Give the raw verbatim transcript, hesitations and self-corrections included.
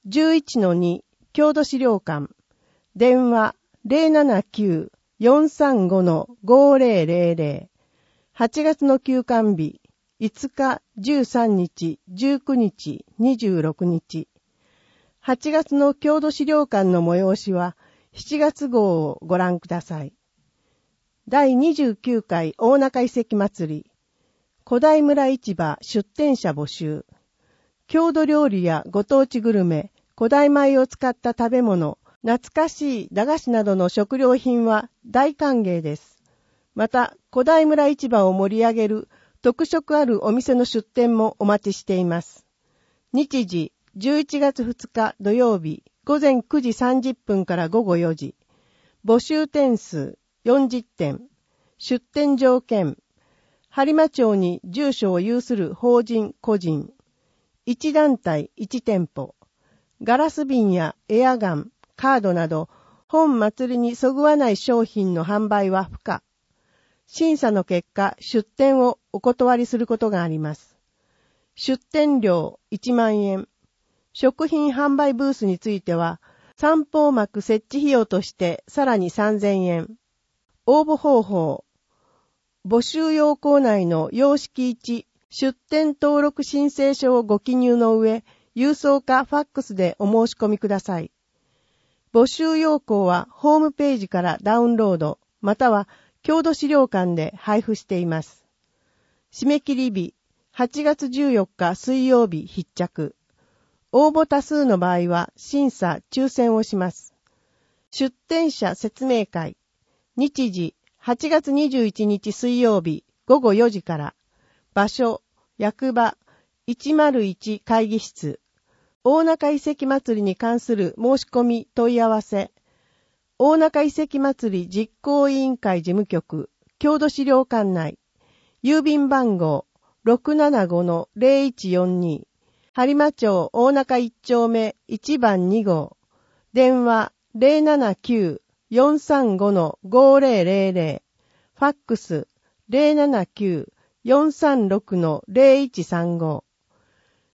じゅういちのに 郷土資料館、電話 ゼロななきゅう よんさんご ごーぜろぜろぜろ、はちがつの休館日、いつか、じゅうさんにち、じゅうくにち、にじゅうろくにち。はちがつの郷土資料館の催しはしちがつ号をご覧ください。だいにじゅうきゅうかい大中遺跡祭り、古代村市場出店者募集、郷土料理やご当地グルメ、古代米を使った食べ物、懐かしい駄菓子などの食料品は大歓迎です。また、古代村市場を盛り上げる特色あるお店の出店もお待ちしています。日時、じゅういちがつふつか土曜日、ごぜんくじさんじゅっぷんからごごよじ。募集点数よんじゅってん。出店条件、播磨町に住所を有する法人個人。いち団体いち店舗。ガラス瓶やエアガン、カードなど、本祭りにそぐわない商品の販売は不可。審査の結果、出店をお断りすることがあります。出店料いちまんえん。食品販売ブースについては、三方幕設置費用としてさらにさんぜんえん。応募方法。募集要項内の様式いち、出店登録申請書をご記入の上、郵送かファックスでお申し込みください。募集要項はホームページからダウンロード、または郷土資料館で配布しています。締め切り日、はちがつじゅうよっか水曜日必着。応募多数の場合は審査抽選をします。出展者説明会。日時、はちがつにじゅういちにち水曜日ごごよじから。場所、役場、いちまるいち会議室。大中遺跡祭りに関する申し込み問い合わせ。大中遺跡祭り実行委員会事務局、郷土資料館内。郵便番号 ろくななごのぜろいちよんに。播磨町大中いち丁目いちばんに号。電話 ゼロななきゅう よんさんご ごーぜろぜろぜろ。ファックス ゼロななきゅう よんさんろく ぜろいちさんご。